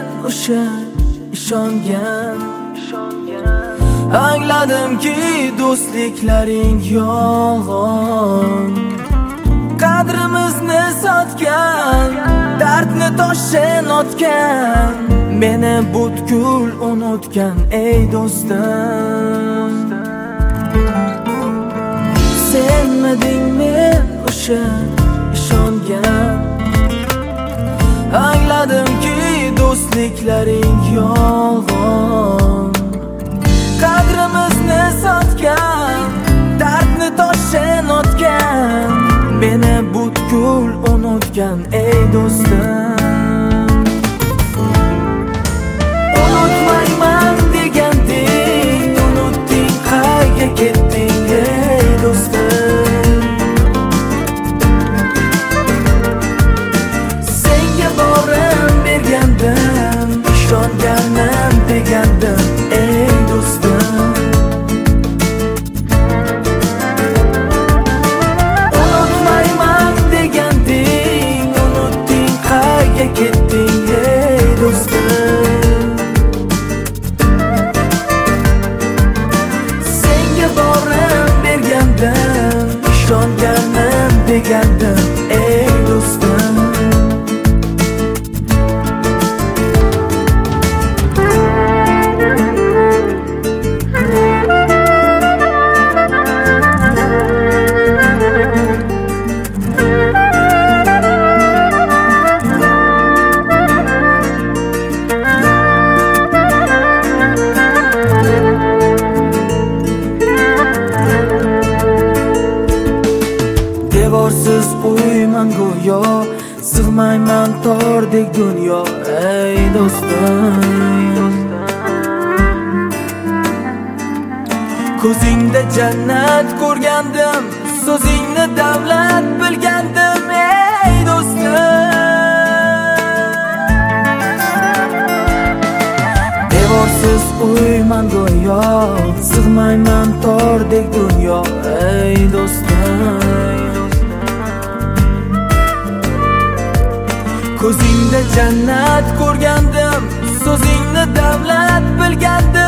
men o'sha ishongan. Angladimki do'stliklaring yolg'on, qadrimizni sotgan, dardni toshdan otgan, meni butkul unutgan ey do'stim. Senmeding men o'sha ishongan. Angladimki do'stliklaring yolg'on, qadrimizni sotgan, dardni toshdan otgan, meni butkul unutgan ey do'stim. Unutmayman deganding, unutding, qayga ketding ey do'stim. Senga borim bergandim, ishonganim degandim ey do'stim. Unutmayman deganding, unutding, qayga ketding ey do'stim. Senga borim bergandim, ishonganim degandim ey do'stim. Devorsiz uyman go'yo, sig'mayman tordek dunyo ey do'stim. Ko'zingda jannat ko'rgandim, so'zingni davlat bilgandim ey do'stim. Devorsiz uyman go'yo, sig'mayman tordek dunyo ey do'stim. Ko'zingda jannat ko'rgandim, so'zingni davlat bilgandim